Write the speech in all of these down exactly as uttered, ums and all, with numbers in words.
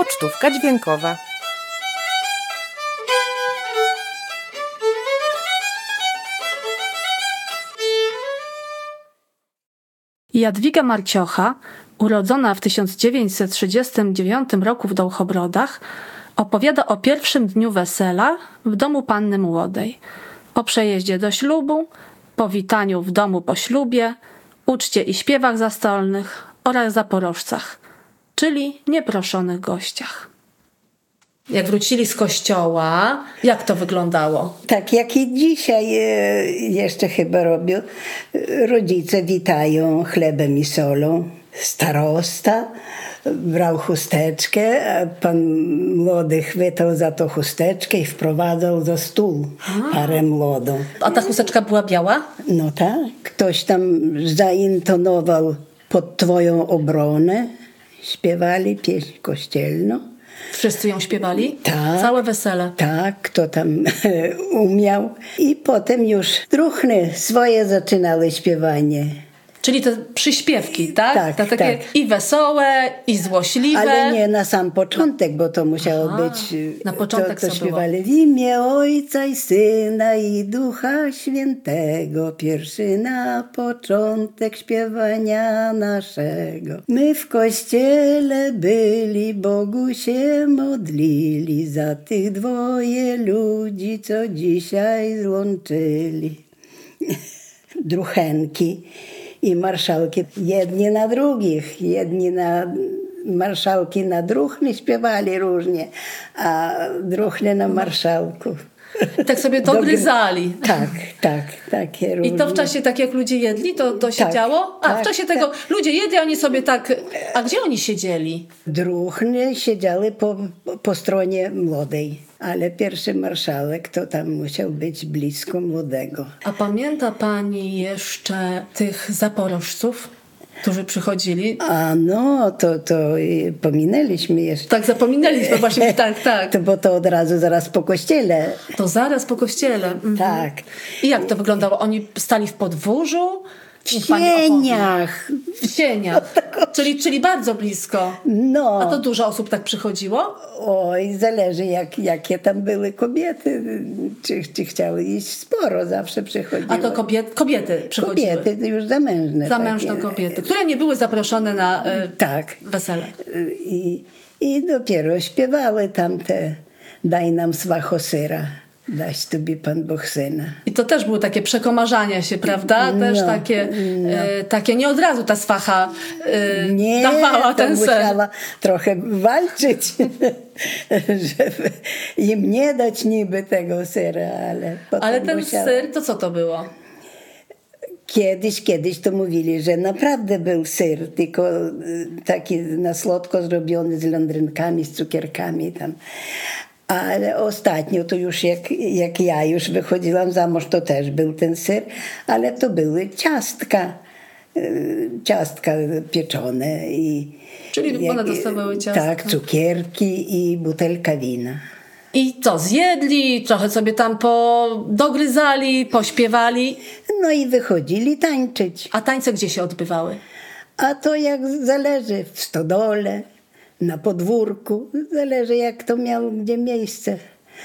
Pocztówka dźwiękowa. Jadwiga Marciocha, urodzona w tysiąc dziewięćset trzydziestym dziewiątym roku w Dołchobrodach, opowiada o pierwszym dniu wesela w domu panny młodej, o przejeździe do ślubu, powitaniu w domu po ślubie, uczcie i śpiewach zastolnych oraz zaporożcach, czyli nieproszonych gościach. Jak wrócili z kościoła, jak to wyglądało? Tak jak i dzisiaj jeszcze chyba robią. Rodzice witają chlebem i solą. Starosta brał chusteczkę, a pan młody chwytał za to chusteczkę i wprowadzał za stół parę młodą. A ta chusteczka była biała? No tak. Ktoś tam zaintonował pod twoją obronę. Śpiewali pieśń kościelną. Wszyscy ją śpiewali? Tak. Całe wesele? Tak, kto tam umiał. I potem już druhny swoje zaczynały śpiewanie. Czyli te przyśpiewki, tak? Tak, te takie tak. I wesołe, i złośliwe. Ale nie na sam początek, bo to musiało Aha, być... na początek to, to co śpiewali w imię Ojca i Syna i Ducha Świętego. Pierwszy na początek śpiewania naszego. My w kościele byli, Bogu się modlili za tych dwoje ludzi, co dzisiaj złączyli. Druchenki i marszałki, jedni na drugich, jedni na marszałki na druhny śpiewali różnie, a druhny na marszałków. Tak sobie dogryzali. Tak, tak, takie różne. I to w czasie, tak jak ludzie jedli, to, to się tak, działo? A tak, w czasie tego tak. ludzie jedli, oni sobie tak... A gdzie oni siedzieli? Druhny siedziały po, po stronie młodej, ale pierwszy marszałek to tam musiał być blisko młodego. A pamięta pani jeszcze tych zaporożców, którzy przychodzili? A no, to, to pominęliśmy jeszcze. Tak, zapominaliśmy właśnie, tak, tak. To, bo to od razu zaraz po kościele. To zaraz po kościele. Mhm. Tak. I jak to wyglądało? Oni stali w podwórzu? W cieniach. W cieniach. Czyli, czyli bardzo blisko. No. A to dużo osób tak przychodziło? Oj, zależy jak, jakie tam były kobiety. Czy, czy chciały iść sporo, zawsze przychodziły. A to kobiet, kobiety przychodziły? Kobiety już zamężne. Zamężne takie. kobiety, które nie były zaproszone na y, tak. wesele. I, I dopiero śpiewały tamte Daj nam swacho syra. Dać tobie Pan Bóg syna. I to też były takie przekomarzania się, prawda? Też no, takie, no. e, takie, nie od razu ta swacha e, nie, dawała to ten ser. musiała trochę walczyć, żeby im nie dać niby tego sera, ale potem Ale ten musiała... ser, to co to było? Kiedyś, kiedyś to mówili, że naprawdę był syr, tylko taki na słodko zrobiony z lądrynkami, z cukierkami tam. Ale ostatnio to już jak, jak ja już wychodziłam za mąż, to też był ten ser, ale to były ciastka, ciastka pieczone. I Czyli one dostawały ciastka. Tak, cukierki i butelka wina. I co, zjedli, trochę sobie tam podogryzali, pośpiewali. No i wychodzili tańczyć. A tańce gdzie się odbywały? A to jak zależy, w stodole, na podwórku, zależy jak to miało gdzie miejsce.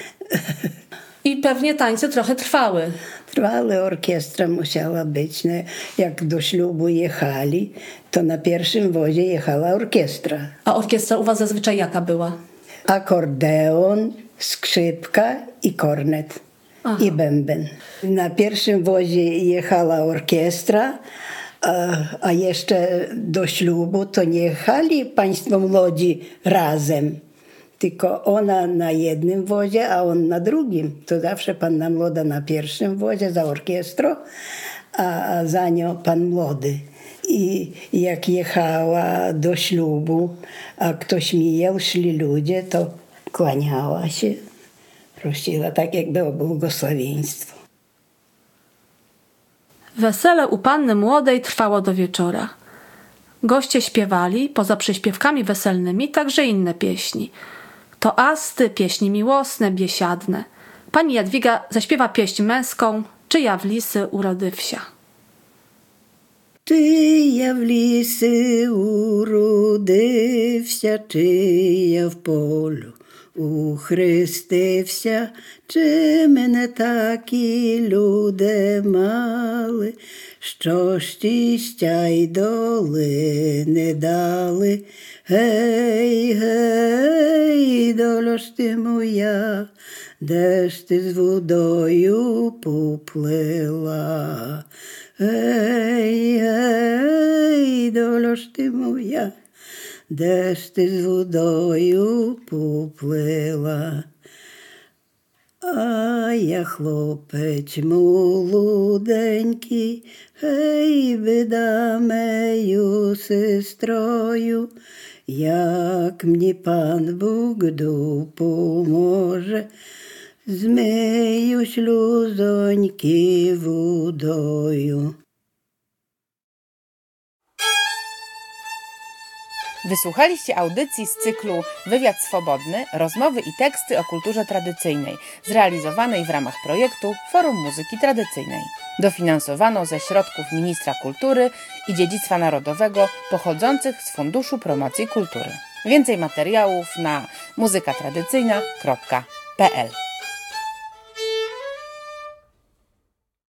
I pewnie tańce trochę trwały. Trwały, orkiestra musiała być. No, jak do ślubu jechali, to na pierwszym wozie jechała orkiestra. A orkiestra u was zazwyczaj jaka była? Akordeon, skrzypka i kornet. Aha. I bęben. Na pierwszym wozie jechała orkiestra, a, a jeszcze do ślubu to nie jechali państwo młodzi razem, tylko ona na jednym wozie, a on na drugim. To zawsze panna młoda na pierwszym wozie za orkiestrą, a, a za nią pan młody. I jak jechała do ślubu, a ktoś mijał, szli ludzie, to kłaniała się, prosiła tak jakby o błogosławieństwo. Wesele u panny młodej trwało do wieczora. Goście śpiewali, poza przyśpiewkami weselnymi, także inne pieśni. To asty, pieśni miłosne, biesiadne. Pani Jadwiga zaśpiewa pieśń męską, czyja w lisy urody wsia. Чи я в лісі уродився, чи я в полю ухрестився, чи мене такі люди мали, що щастя й доли не дали. Гей, гей, доло ж ти моя, де ж ти з водою поплила? Гей, гей, доло ж ти моя, де ж ти з водою поплила? А я хлопець молоденький, гей, бида мею сестрою, як мені пан Бог допоможе, змию сльозоньки водою. Wysłuchaliście audycji z cyklu Wywiad Swobodny, rozmowy i teksty o kulturze tradycyjnej, zrealizowanej w ramach projektu Forum Muzyki Tradycyjnej. Dofinansowano ze środków Ministra Kultury i Dziedzictwa Narodowego pochodzących z Funduszu Promocji Kultury. Więcej materiałów na muzyka tradycyjna kropka p l.